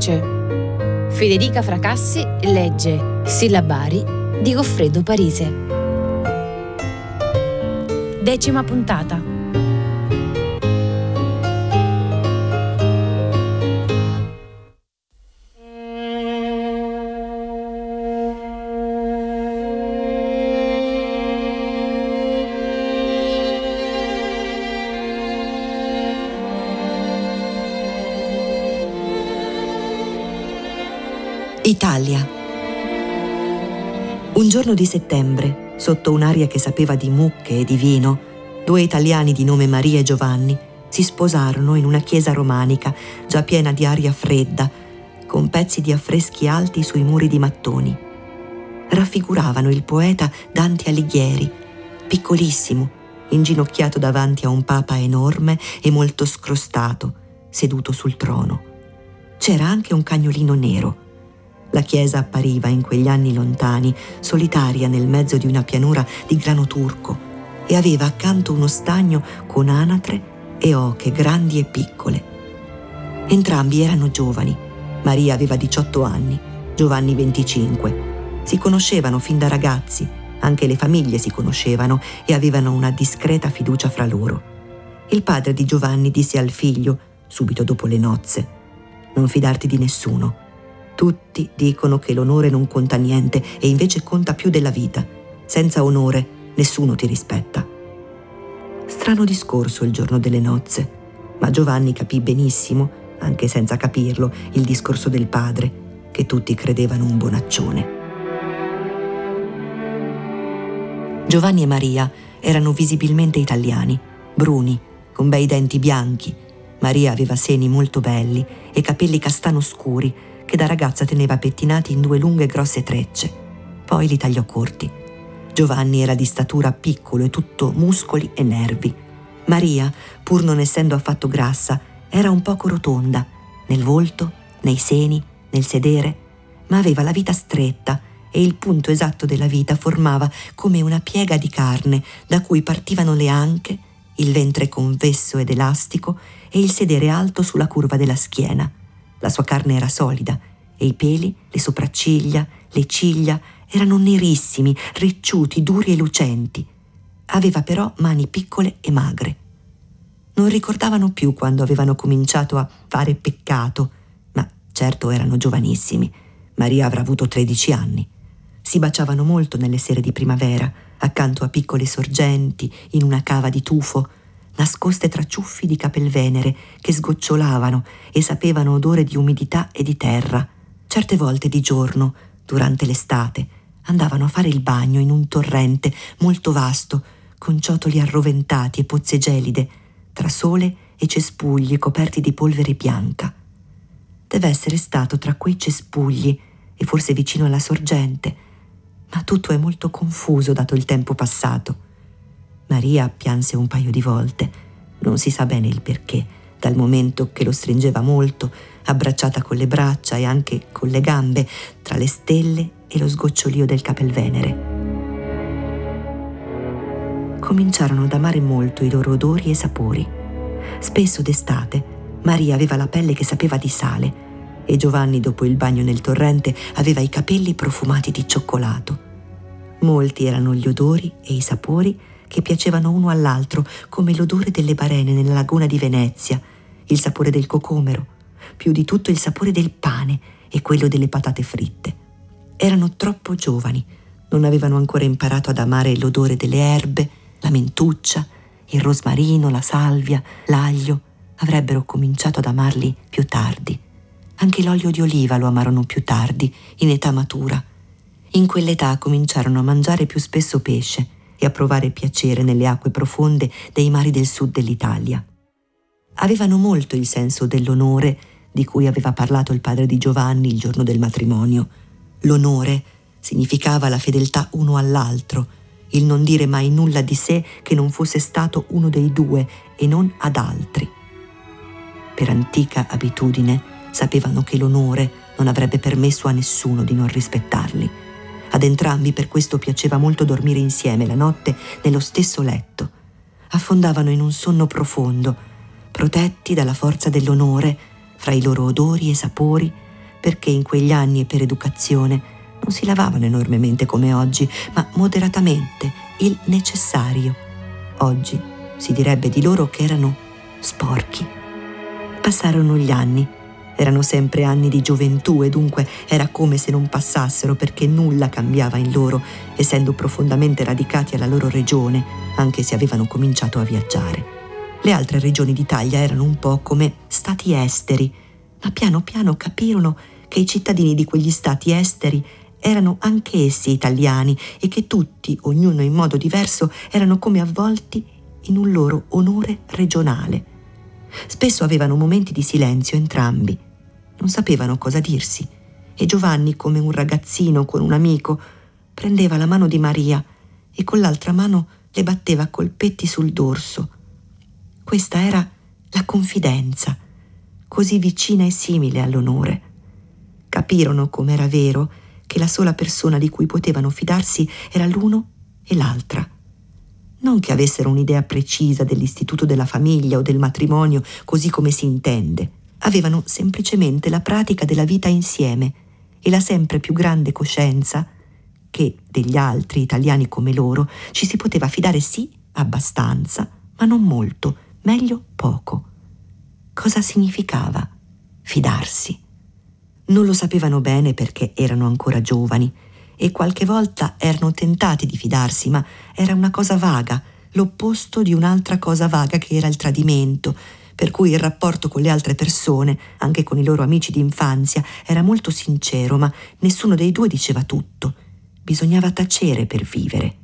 voce. Federica Fracassi legge Sillabari di Goffredo Parise. 10ª puntata. Italia. Un giorno di settembre, sotto un'aria che sapeva di mucche e di vino, 2 italiani di nome Maria e Giovanni si sposarono in una chiesa romanica già piena di aria fredda, con pezzi di affreschi alti sui muri di mattoni. Raffiguravano il poeta Dante Alighieri, piccolissimo, inginocchiato davanti a un papa enorme e molto scrostato, seduto sul trono. C'era anche un cagnolino nero. La chiesa appariva in quegli anni lontani, solitaria nel mezzo di una pianura di grano turco, e aveva accanto uno stagno con anatre e oche grandi e piccole. Entrambi erano giovani. Maria aveva 18 anni, Giovanni 25. Si conoscevano fin da ragazzi, anche le famiglie si conoscevano e avevano una discreta fiducia fra loro. Il padre di Giovanni disse al figlio, subito dopo le nozze: «Non fidarti di nessuno. Tutti dicono che l'onore non conta niente e invece conta più della vita. Senza onore nessuno ti rispetta». Strano discorso il giorno delle nozze, ma Giovanni capì benissimo, anche senza capirlo, il discorso del padre, che tutti credevano un bonaccione. Giovanni e Maria erano visibilmente italiani, bruni, con bei denti bianchi. Maria aveva seni molto belli e capelli castano scuri che da ragazza teneva pettinati in 2 lunghe e grosse trecce. Poi li tagliò corti. Giovanni era di statura piccolo e tutto muscoli e nervi. Maria, pur non essendo affatto grassa, era un poco rotonda, nel volto, nei seni, nel sedere, ma aveva la vita stretta e il punto esatto della vita formava come una piega di carne da cui partivano le anche, il ventre convesso ed elastico e il sedere alto sulla curva della schiena. La sua carne era solida e i peli, le sopracciglia, le ciglia erano nerissimi, ricciuti, duri e lucenti. Aveva però mani piccole e magre. Non ricordavano più quando avevano cominciato a fare peccato, ma certo erano giovanissimi. Maria avrà avuto 13 anni. Si baciavano molto nelle sere di primavera, accanto a piccole sorgenti, in una cava di tufo, nascoste tra ciuffi di capelvenere che sgocciolavano e sapevano odore di umidità e di terra. Certe volte di giorno, durante l'estate, andavano a fare il bagno in un torrente molto vasto, con ciotoli arroventati e pozze gelide, tra sole e cespugli coperti di polvere bianca. Deve essere stato tra quei cespugli e forse vicino alla sorgente, ma tutto è molto confuso dato il tempo passato. Maria pianse un paio di volte, non si sa bene il perché, dal momento che lo stringeva molto, abbracciata con le braccia e anche con le gambe, tra le stelle e lo sgocciolio del capelvenere. Cominciarono ad amare molto i loro odori e sapori. Spesso d'estate Maria aveva la pelle che sapeva di sale e Giovanni, dopo il bagno nel torrente, aveva i capelli profumati di cioccolato. Molti erano gli odori e i sapori che piacevano uno all'altro, come l'odore delle balene nella laguna di Venezia, il sapore del cocomero, più di tutto il sapore del pane e quello delle patate fritte. Erano troppo giovani, non avevano ancora imparato ad amare l'odore delle erbe, la mentuccia, il rosmarino, la salvia, l'aglio. Avrebbero cominciato ad amarli più tardi. Anche l'olio di oliva lo amarono più tardi, in età matura. In quell'età cominciarono a mangiare più spesso pesce e a provare piacere nelle acque profonde dei mari del sud dell'Italia. Avevano molto il senso dell'onore di cui aveva parlato il padre di Giovanni il giorno del matrimonio. L'onore significava la fedeltà uno all'altro, il non dire mai nulla di sé che non fosse stato uno dei due e non ad altri. Per antica abitudine sapevano che l'onore non avrebbe permesso a nessuno di non rispettarli. Ad entrambi per questo piaceva molto dormire insieme la notte nello stesso letto. Affondavano in un sonno profondo, protetti dalla forza dell'onore, fra i loro odori e sapori, perché in quegli anni e per educazione non si lavavano enormemente come oggi, ma moderatamente, il necessario. Oggi si direbbe di loro che erano sporchi. Passarono gli anni. Erano sempre anni di gioventù e dunque era come se non passassero, perché nulla cambiava in loro, essendo profondamente radicati alla loro regione, anche se avevano cominciato a viaggiare. Le altre regioni d'Italia erano un po' come stati esteri, ma piano piano capirono che i cittadini di quegli stati esteri erano anch'essi italiani e che tutti, ognuno in modo diverso, erano come avvolti in un loro onore regionale. Spesso avevano momenti di silenzio entrambi. Non sapevano cosa dirsi e Giovanni, come un ragazzino con un amico, prendeva la mano di Maria e con l'altra mano le batteva a colpetti sul dorso. Questa era la confidenza, così vicina e simile all'onore. Capirono com'era vero che la sola persona di cui potevano fidarsi era l'uno e l'altra. Non che avessero un'idea precisa dell'istituto della famiglia o del matrimonio così come si intende. Avevano semplicemente la pratica della vita insieme e la sempre più grande coscienza che degli altri italiani come loro ci si poteva fidare sì, abbastanza, ma non molto, meglio poco. Cosa significava fidarsi? Non lo sapevano bene perché erano ancora giovani e qualche volta erano tentati di fidarsi, ma era una cosa vaga, l'opposto di un'altra cosa vaga che era il tradimento, per cui il rapporto con le altre persone, anche con i loro amici d'infanzia, era molto sincero, ma nessuno dei due diceva tutto. Bisognava tacere per vivere.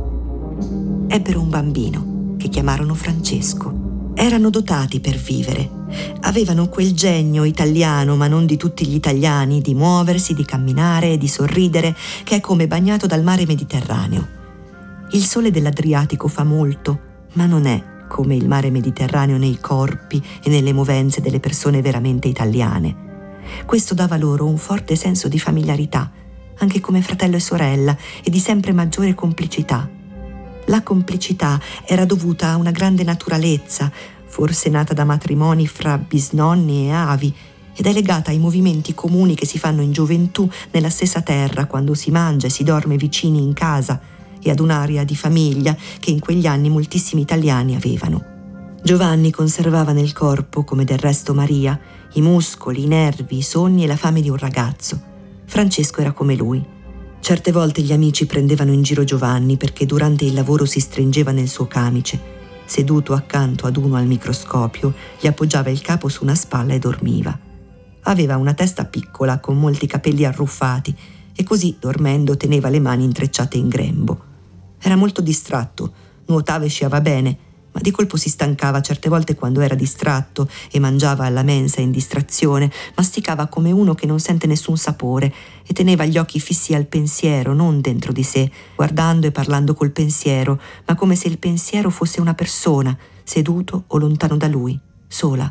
Ebbero un bambino che chiamarono Francesco. Erano dotati per vivere. Avevano quel genio italiano, ma non di tutti gli italiani, di muoversi, di camminare e di sorridere, che è come bagnato dal mare Mediterraneo. Il sole dell'Adriatico fa molto, ma non è come il mare Mediterraneo nei corpi e nelle movenze delle persone veramente italiane. Questo dava loro un forte senso di familiarità, anche come fratello e sorella, e di sempre maggiore complicità. La complicità era dovuta a una grande naturalezza, forse nata da matrimoni fra bisnonni e avi, ed è legata ai movimenti comuni che si fanno in gioventù nella stessa terra quando si mangia e si dorme vicini in casa, e ad un'aria di famiglia che in quegli anni moltissimi italiani avevano. Giovanni conservava nel corpo, come del resto Maria, i muscoli, i nervi, i sogni e la fame di un ragazzo. Francesco era come lui. Certe volte gli amici prendevano in giro Giovanni perché durante il lavoro si stringeva nel suo camice. Seduto accanto ad uno al microscopio, gli appoggiava il capo su una spalla e dormiva. Aveva una testa piccola con molti capelli arruffati e così, dormendo, teneva le mani intrecciate in grembo. Era molto distratto, nuotava e sciava bene, ma di colpo si stancava certe volte quando era distratto e mangiava alla mensa in distrazione, masticava come uno che non sente nessun sapore e teneva gli occhi fissi al pensiero, non dentro di sé, guardando e parlando col pensiero, ma come se il pensiero fosse una persona, seduto o lontano da lui, sola.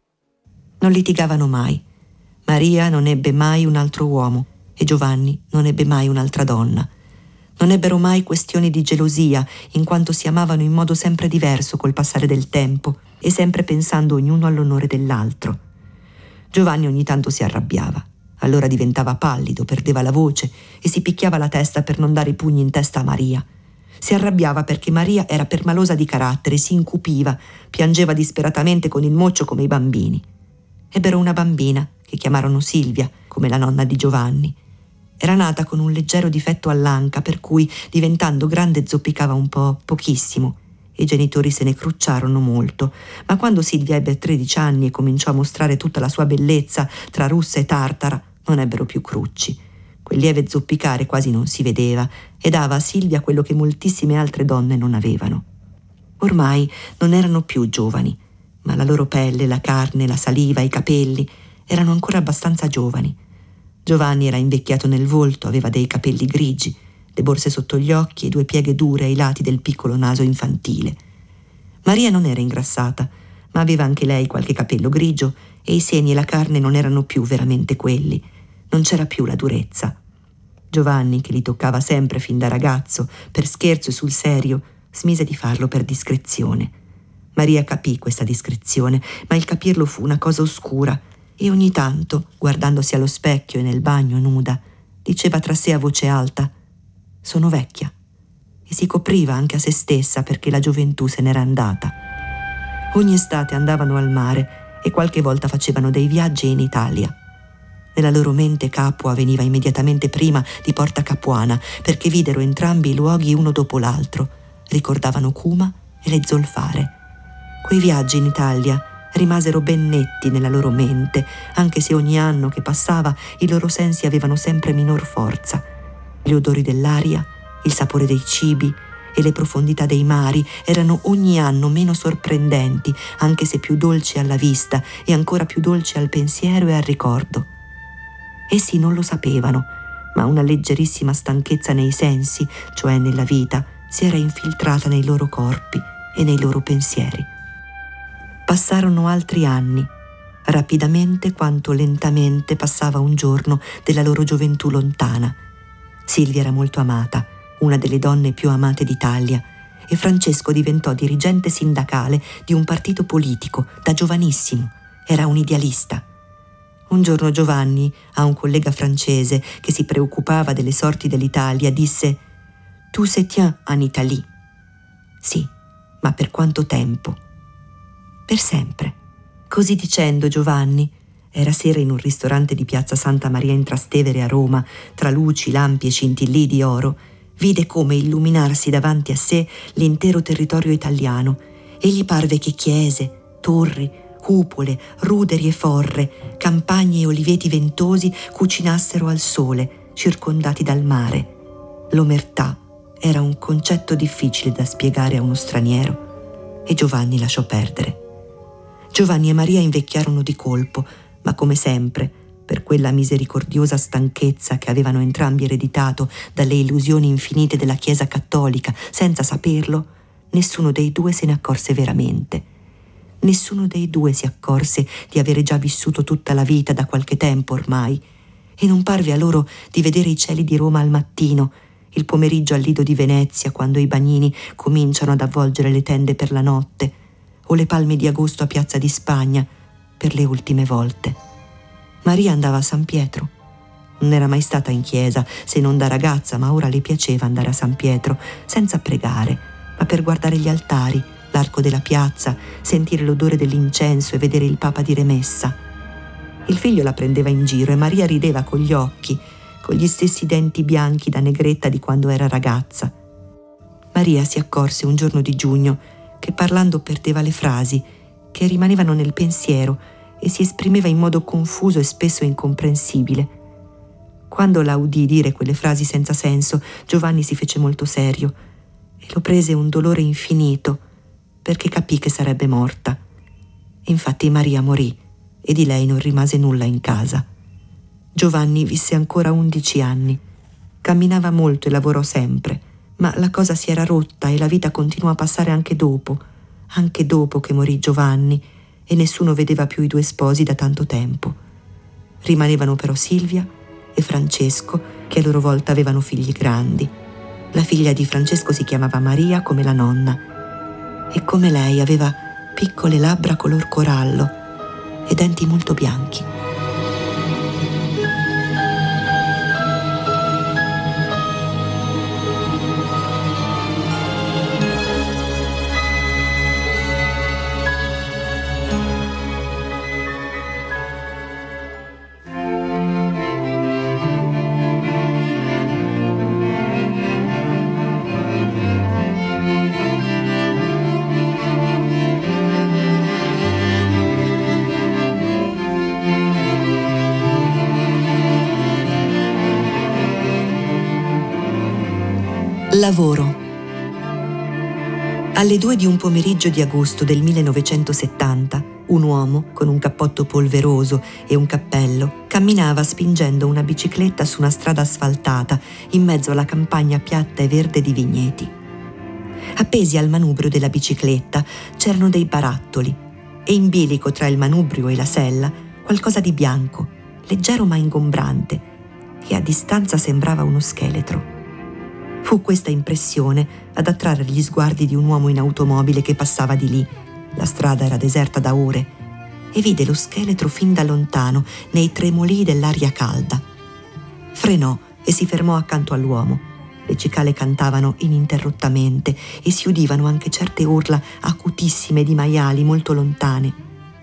Non litigavano mai. Maria non ebbe mai un altro uomo e Giovanni non ebbe mai un'altra donna. Non ebbero mai questioni di gelosia, in quanto si amavano in modo sempre diverso col passare del tempo e sempre pensando ognuno all'onore dell'altro. Giovanni ogni tanto si arrabbiava, allora diventava pallido, perdeva la voce e si picchiava la testa per non dare i pugni in testa a Maria. Si arrabbiava perché Maria era permalosa di carattere, si incupiva, piangeva disperatamente con il moccio come i bambini. Ebbero una bambina che chiamarono Silvia, come la nonna di Giovanni. Era nata con un leggero difetto all'anca, per cui, diventando grande, zoppicava un po', pochissimo. I genitori se ne crucciarono molto, ma quando Silvia ebbe 13 anni e cominciò a mostrare tutta la sua bellezza tra russa e tartara, non ebbero più crucci. Quel lieve zoppicare quasi non si vedeva e dava a Silvia quello che moltissime altre donne non avevano. Ormai non erano più giovani, ma la loro pelle, la carne, la saliva, i capelli erano ancora abbastanza giovani. Giovanni era invecchiato nel volto, aveva dei capelli grigi, le borse sotto gli occhi e 2 pieghe dure ai lati del piccolo naso infantile. Maria non era ingrassata, ma aveva anche lei qualche capello grigio e i seni e la carne non erano più veramente quelli. Non c'era più la durezza. Giovanni, che li toccava sempre fin da ragazzo, per scherzo e sul serio, smise di farlo per discrezione. Maria capì questa discrezione, ma il capirlo fu una cosa oscura e ogni tanto, guardandosi allo specchio e nel bagno nuda, diceva tra sé a voce alta: «Sono vecchia», e si copriva anche a se stessa perché la gioventù se n'era andata. Ogni estate andavano al mare e qualche volta facevano dei viaggi in Italia. Nella loro mente Capua veniva immediatamente prima di Porta Capuana, perché videro entrambi i luoghi uno dopo l'altro, ricordavano Cuma e le zolfare. Quei viaggi in Italia rimasero ben netti nella loro mente, anche se ogni anno che passava i loro sensi avevano sempre minor forza. Gli odori dell'aria, il sapore dei cibi e le profondità dei mari erano ogni anno meno sorprendenti, anche se più dolci alla vista e ancora più dolci al pensiero e al ricordo. Essi non lo sapevano, ma una leggerissima stanchezza nei sensi, cioè nella vita, si era infiltrata nei loro corpi e nei loro pensieri. Passarono altri anni, rapidamente quanto lentamente passava un giorno della loro gioventù lontana. Silvia era molto amata, una delle donne più amate d'Italia, e Francesco diventò dirigente sindacale di un partito politico da giovanissimo. Era un idealista. Un giorno Giovanni, a un collega francese che si preoccupava delle sorti dell'Italia, disse: «Tu se tiens en Italie». «Sì, ma per quanto tempo?» «Per sempre». Così dicendo Giovanni, era sera in un ristorante di piazza Santa Maria in Trastevere a Roma, tra luci, lampi e scintillii di oro, vide come illuminarsi davanti a sé l'intero territorio italiano e gli parve che chiese, torri, cupole, ruderi e forre, campagne e oliveti ventosi cucinassero al sole, circondati dal mare. L'omertà era un concetto difficile da spiegare a uno straniero e Giovanni lasciò perdere. Giovanni e Maria invecchiarono di colpo, ma come sempre, per quella misericordiosa stanchezza che avevano entrambi ereditato dalle illusioni infinite della Chiesa cattolica, senza saperlo, nessuno dei due se ne accorse veramente. Nessuno dei due si accorse di avere già vissuto tutta la vita da qualche tempo ormai, e non parve a loro di vedere i cieli di Roma al mattino, il pomeriggio al Lido di Venezia quando i bagnini cominciano ad avvolgere le tende per la notte, o le palme di agosto a Piazza di Spagna per le ultime volte. Maria andava a San Pietro. Non era mai stata in chiesa, se non da ragazza, ma ora le piaceva andare a San Pietro, senza pregare, ma per guardare gli altari, l'arco della piazza, sentire l'odore dell'incenso e vedere il Papa dire messa. Il figlio la prendeva in giro e Maria rideva con gli occhi, con gli stessi denti bianchi da negretta di quando era ragazza. Maria si accorse un giorno di giugno che parlando perdeva le frasi, che rimanevano nel pensiero, e si esprimeva in modo confuso e spesso incomprensibile. Quando la udì dire quelle frasi senza senso, Giovanni si fece molto serio e lo prese un dolore infinito, perché capì che sarebbe morta. Infatti Maria morì e di lei non rimase nulla in casa. Giovanni visse ancora 11 anni. Camminava molto e lavorò sempre, ma la cosa si era rotta e la vita continuò a passare anche dopo che morì Giovanni, e nessuno vedeva più i due sposi da tanto tempo. Rimanevano però Silvia e Francesco, che a loro volta avevano figli grandi. La figlia di Francesco si chiamava Maria come la nonna, e come lei aveva piccole labbra color corallo e denti molto bianchi. Lavoro. Alle 2 di un pomeriggio di agosto del 1970, un uomo con un cappotto polveroso e un cappello camminava spingendo una bicicletta su una strada asfaltata in mezzo alla campagna piatta e verde di vigneti. Appesi al manubrio della bicicletta c'erano dei barattoli e in bilico tra il manubrio e la sella qualcosa di bianco, leggero ma ingombrante, che a distanza sembrava uno scheletro. Fu questa impressione ad attrarre gli sguardi di un uomo in automobile che passava di lì. La strada era deserta da ore e vide lo scheletro fin da lontano, nei tremolii dell'aria calda. Frenò e si fermò accanto all'uomo. Le cicale cantavano ininterrottamente e si udivano anche certe urla acutissime di maiali molto lontane.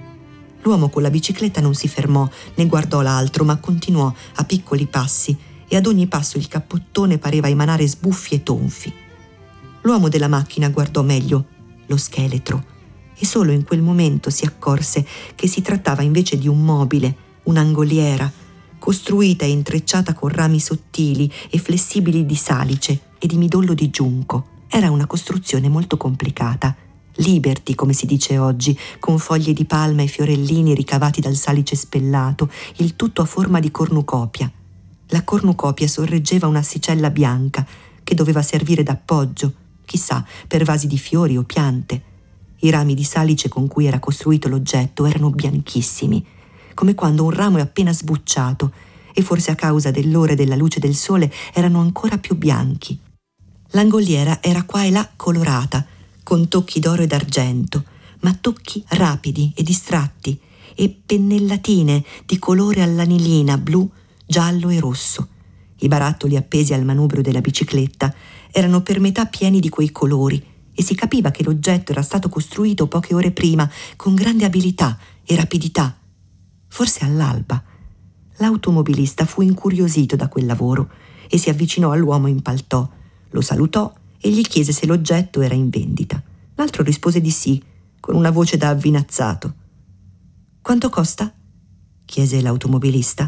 L'uomo con la bicicletta non si fermò né guardò l'altro, ma continuò a piccoli passi, e ad ogni passo il cappottone pareva emanare sbuffi e tonfi. L'uomo della macchina guardò meglio lo scheletro e solo in quel momento si accorse che si trattava invece di un mobile, un'angoliera, costruita e intrecciata con rami sottili e flessibili di salice e di midollo di giunco. Era una costruzione molto complicata, liberty come si dice oggi, con foglie di palma e fiorellini ricavati dal salice spellato, il tutto a forma di cornucopia. La cornucopia sorreggeva un'assicella bianca che doveva servire d'appoggio, chissà, per vasi di fiori o piante. I rami di salice con cui era costruito l'oggetto erano bianchissimi, come quando un ramo è appena sbucciato, e forse a causa dell'ora e della luce del sole erano ancora più bianchi. L'angoliera era qua e là colorata, con tocchi d'oro e d'argento, ma tocchi rapidi e distratti, e pennellatine di colore all'anilina, blu, giallo e rosso. I barattoli appesi al manubrio della bicicletta erano per metà pieni di quei colori, e si capiva che l'oggetto era stato costruito poche ore prima con grande abilità e rapidità. Forse all'alba. L'automobilista fu incuriosito da quel lavoro e si avvicinò all'uomo in paltò, lo salutò e gli chiese se l'oggetto era in vendita. L'altro rispose di sì, con una voce da avvinazzato. «Quanto costa?» chiese l'automobilista.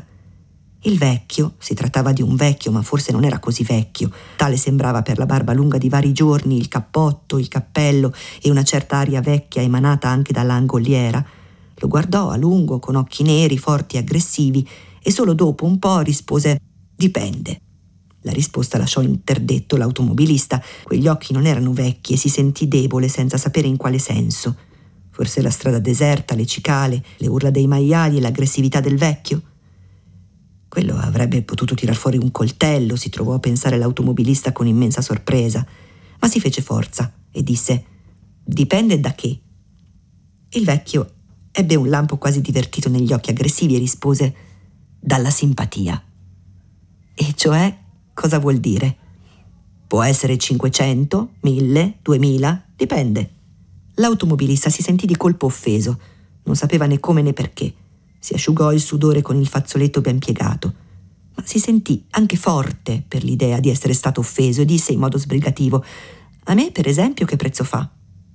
Il vecchio, si trattava di un vecchio, ma forse non era così vecchio, tale sembrava per la barba lunga di vari giorni, il cappotto, il cappello e una certa aria vecchia emanata anche dall'angoliera. Lo guardò a lungo, con occhi neri, forti e aggressivi, e solo dopo un po' rispose «Dipende». La risposta lasciò interdetto l'automobilista. Quegli occhi non erano vecchi e si sentì debole senza sapere in quale senso. Forse la strada deserta, le cicale, le urla dei maiali e l'aggressività del vecchio? Quello avrebbe potuto tirar fuori un coltello, si trovò a pensare l'automobilista con immensa sorpresa, ma si fece forza e disse «Dipende da che?» Il vecchio ebbe un lampo quasi divertito negli occhi aggressivi e rispose «Dalla simpatia». E cioè, cosa vuol dire? Può essere 500, 1000, 2000, dipende. L'automobilista si sentì di colpo offeso, non sapeva né come né perché. Si asciugò il sudore con il fazzoletto ben piegato, ma si sentì anche forte per l'idea di essere stato offeso e disse in modo sbrigativo «A me, per esempio, che prezzo fa?»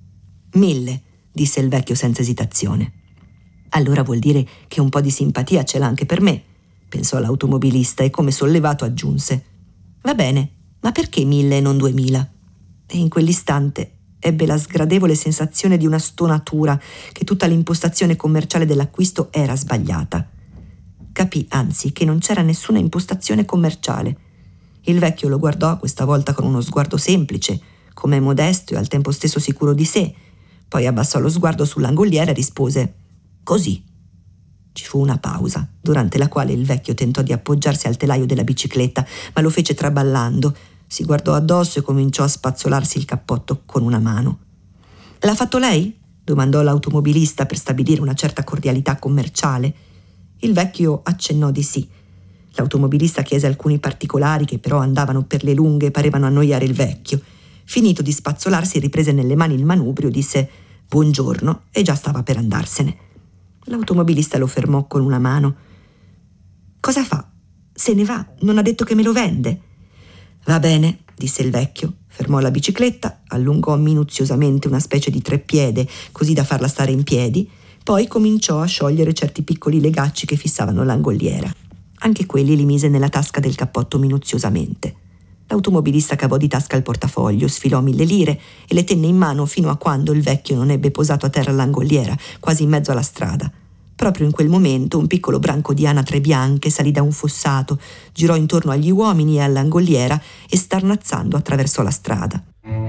1000, disse il vecchio senza esitazione. «Allora vuol dire che un po' di simpatia ce l'ha anche per me», pensò l'automobilista, e come sollevato aggiunse «Va bene, ma perché 1000 e non 2000?» E in quell'istante ebbe la sgradevole sensazione di una stonatura, che tutta l'impostazione commerciale dell'acquisto era sbagliata. Capì, anzi, che non c'era nessuna impostazione commerciale. Il vecchio lo guardò questa volta con uno sguardo semplice, come modesto e al tempo stesso sicuro di sé. Poi abbassò lo sguardo sull'angoliera e rispose «Così». Ci fu una pausa, durante la quale il vecchio tentò di appoggiarsi al telaio della bicicletta, ma lo fece traballando. Si guardò addosso e cominciò a spazzolarsi il cappotto con una mano. «L'ha fatto lei?» domandò l'automobilista per stabilire una certa cordialità commerciale. Il vecchio accennò di sì. L'automobilista chiese alcuni particolari che però andavano per le lunghe e parevano annoiare il vecchio. Finito di spazzolarsi, riprese nelle mani il manubrio, disse «Buongiorno» e già stava per andarsene. L'automobilista lo fermò con una mano. «Cosa fa? Se ne va? Non ha detto che me lo vende?» «Va bene», disse il vecchio, fermò la bicicletta, allungò minuziosamente una specie di treppiede così da farla stare in piedi, poi cominciò a sciogliere certi piccoli legacci che fissavano l'angoliera. Anche quelli li mise nella tasca del cappotto minuziosamente. L'automobilista cavò di tasca il portafoglio, sfilò 1000 lire e le tenne in mano fino a quando il vecchio non ebbe posato a terra l'angoliera, quasi in mezzo alla strada. Proprio in quel momento un piccolo branco di anatre bianche salì da un fossato, girò intorno agli uomini e all'angoliera e starnazzando attraversò la strada.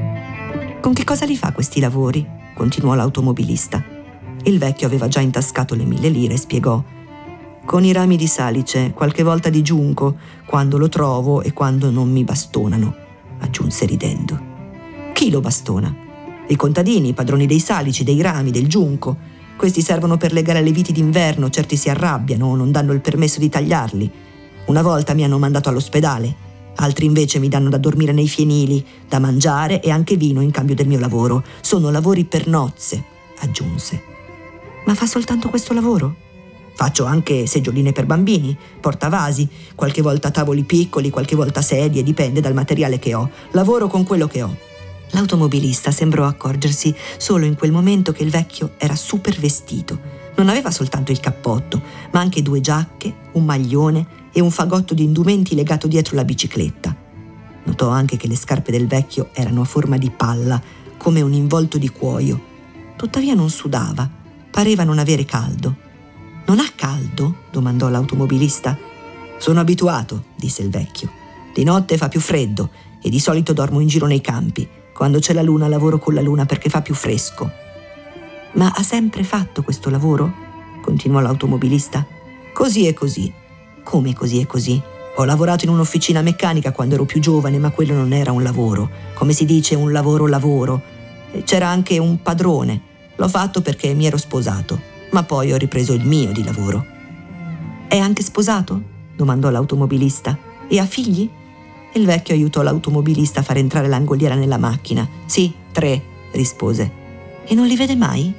«Con che cosa li fa questi lavori?» continuò l'automobilista. Il vecchio aveva già intascato le 1000 lire e spiegò: «Con i rami di salice, qualche volta di giunco, quando lo trovo e quando non mi bastonano», aggiunse ridendo. «Chi lo bastona?» «I contadini, i padroni dei salici, dei rami, del giunco. Questi servono per legare le viti d'inverno, certi si arrabbiano o non danno il permesso di tagliarli. Una volta mi hanno mandato all'ospedale, altri invece mi danno da dormire nei fienili, da mangiare e anche vino in cambio del mio lavoro. Sono lavori per nozze, aggiunse. Ma fa soltanto questo lavoro? Faccio anche seggioline per bambini, portavasi, qualche volta tavoli piccoli, qualche volta sedie, dipende dal materiale che ho. Lavoro con quello che ho. L'automobilista sembrò accorgersi solo in quel momento che il vecchio era super vestito. Non aveva soltanto il cappotto, ma anche 2 giacche, un maglione e un fagotto di indumenti legato dietro la bicicletta. Notò anche che le scarpe del vecchio erano a forma di palla, come un involto di cuoio. Tuttavia non sudava, pareva non avere caldo. «Non ha caldo?» domandò l'automobilista. «Sono abituato», disse il vecchio. «Di notte fa più freddo e di solito dormo in giro nei campi. Quando c'è la luna lavoro con la luna perché fa più fresco». «Ma ha sempre fatto questo lavoro?» continuò l'automobilista. «Così e così». «Come così e così?» «Ho lavorato in un'officina meccanica quando ero più giovane, ma quello non era un lavoro. Come si dice, un lavoro. C'era anche un padrone. L'ho fatto perché mi ero sposato. Ma poi ho ripreso il mio di lavoro». «È anche sposato?» domandò l'automobilista. «E ha figli?» Il vecchio aiutò l'automobilista a far entrare l'angoliera nella macchina. «Sì, 3, rispose. «E non li vede mai?»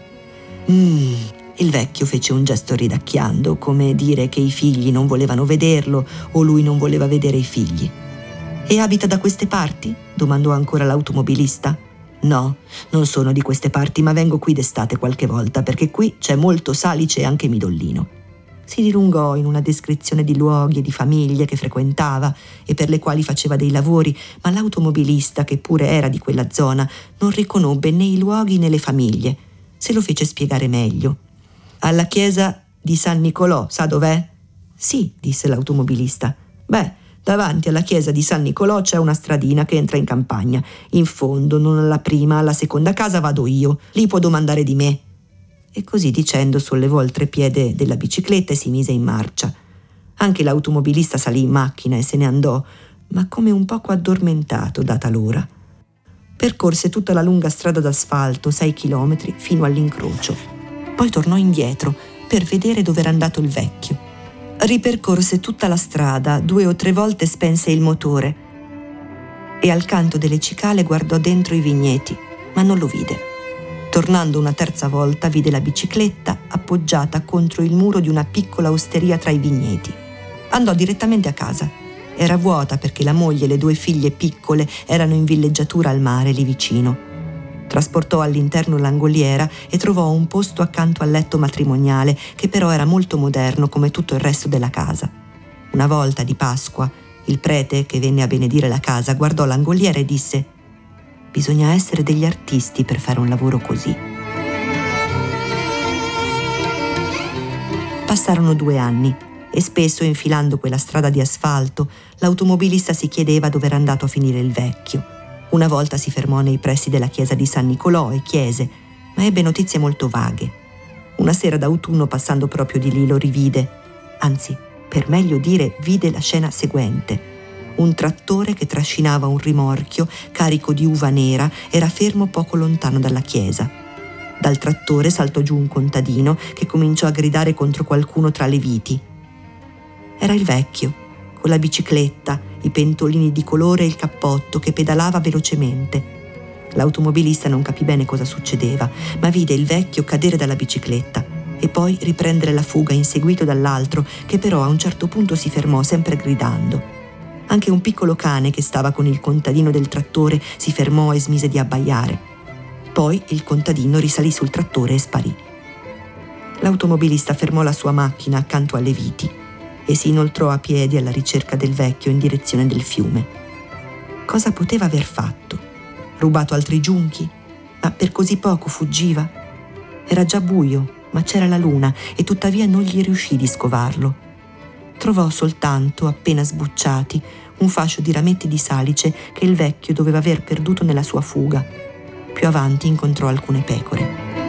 Il vecchio fece un gesto ridacchiando, come dire che i figli non volevano vederlo o lui non voleva vedere i figli. «E abita da queste parti?» domandò ancora l'automobilista. «No, non sono di queste parti, ma vengo qui d'estate qualche volta, perché qui c'è molto salice e anche midollino». Si dilungò in una descrizione di luoghi e di famiglie che frequentava e per le quali faceva dei lavori, ma l'automobilista, che pure era di quella zona, non riconobbe né i luoghi né le famiglie. Se lo fece spiegare meglio. «Alla chiesa di San Nicolò, sa dov'è?» «Sì», disse l'automobilista. «Beh, davanti alla chiesa di San Nicolò c'è una stradina che entra in campagna. In fondo, non alla prima, alla seconda casa vado io. Lì può domandare di me». E così dicendo sollevò il trepiede della bicicletta e si mise in marcia. Anche l'automobilista salì in macchina e se ne andò, ma come un poco addormentato data l'ora. Percorse tutta la lunga strada d'asfalto, 6 chilometri, fino all'incrocio. Poi tornò indietro per vedere dove era andato il vecchio. Ripercorse tutta la strada, 2 o 3 volte spense il motore e al canto delle cicale guardò dentro i vigneti, ma non lo vide. Tornando una 3ª volta vide la bicicletta appoggiata contro il muro di una piccola osteria tra i vigneti. Andò direttamente a casa. Era vuota perché la moglie e le 2 figlie piccole erano in villeggiatura al mare lì vicino. Trasportò all'interno l'angoliera e trovò un posto accanto al letto matrimoniale, che però era molto moderno come tutto il resto della casa. Una volta di Pasqua, il prete che venne a benedire la casa guardò l'angoliera e disse: «Bisogna essere degli artisti per fare un lavoro così». Passarono 2 anni e spesso, infilando quella strada di asfalto, l'automobilista si chiedeva dove era andato a finire il vecchio. Una volta si fermò nei pressi della chiesa di San Nicolò e chiese, ma ebbe notizie molto vaghe. Una sera d'autunno, passando proprio di lì, lo rivide. Anzi, per meglio dire, vide la scena seguente. Un trattore che trascinava un rimorchio carico di uva nera era fermo poco lontano dalla chiesa. Dal trattore saltò giù un contadino che cominciò a gridare contro qualcuno tra le viti. Era il vecchio, con la bicicletta, i pentolini di colore e il cappotto, che pedalava velocemente. L'automobilista non capì bene cosa succedeva, ma vide il vecchio cadere dalla bicicletta e poi riprendere la fuga inseguito dall'altro, che però a un certo punto si fermò sempre gridando. Anche un piccolo cane che stava con il contadino del trattore si fermò e smise di abbaiare. Poi il contadino risalì sul trattore e sparì. L'automobilista fermò la sua macchina accanto alle viti e si inoltrò a piedi alla ricerca del vecchio in direzione del fiume. Cosa poteva aver fatto? Rubato altri giunchi? Ma per così poco fuggiva? Era già buio, ma c'era la luna e tuttavia non gli riuscì di scovarlo. Trovò soltanto, appena sbucciati, un fascio di rametti di salice che il vecchio doveva aver perduto nella sua fuga. Più avanti incontrò alcune pecore.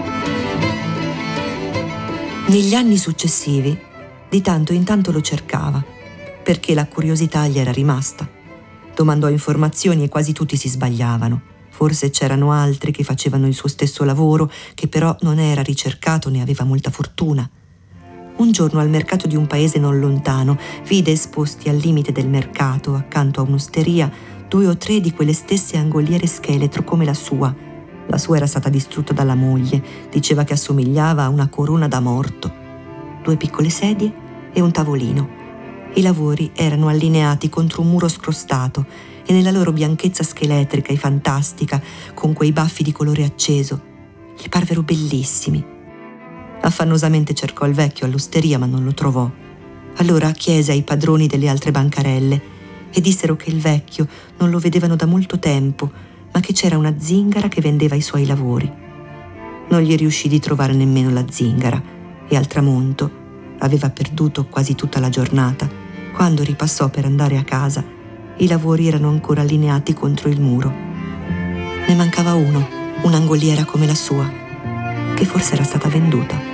Negli anni successivi, di tanto in tanto lo cercava, perché la curiosità gli era rimasta. Domandò informazioni e quasi tutti si sbagliavano. Forse c'erano altri che facevano il suo stesso lavoro, che però non era ricercato né aveva molta fortuna. Un giorno al mercato di un paese non lontano vide esposti al limite del mercato, accanto a un'osteria, 2 o 3 di quelle stesse angoliere scheletro come la sua. La sua era stata distrutta dalla moglie, diceva che assomigliava a una corona da morto. 2 piccole sedie e un tavolino. I lavori erano allineati contro un muro scrostato e nella loro bianchezza scheletrica e fantastica, con quei baffi di colore acceso, gli parvero bellissimi. Affannosamente cercò il vecchio all'osteria, ma non lo trovò. Allora chiese ai padroni delle altre bancarelle e dissero che il vecchio non lo vedevano da molto tempo, ma che c'era una zingara che vendeva i suoi lavori. Non gli riuscì di trovare nemmeno la zingara e al tramonto aveva perduto quasi tutta la giornata. Quando ripassò per andare a casa, i lavori erano ancora allineati contro il muro. Ne mancava uno, un'angoliera come la sua, che forse era stata venduta.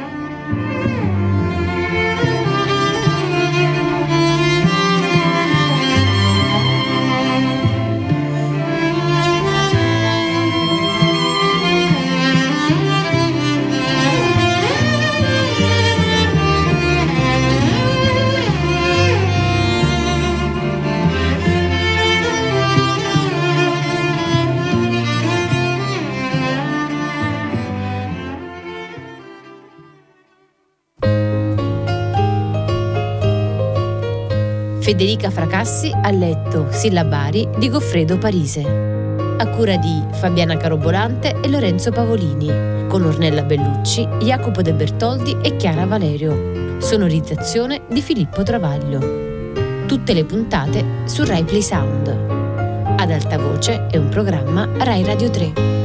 Federica Fracassi ha letto Sillabari di Goffredo Parise, a cura di Fabiana Carobolante e Lorenzo Pavolini, con Ornella Bellucci, Jacopo De Bertoldi e Chiara Valerio. Sonorizzazione di Filippo Travaglio. Tutte le puntate su Rai Play Sound. Ad alta voce è un programma Rai Radio 3.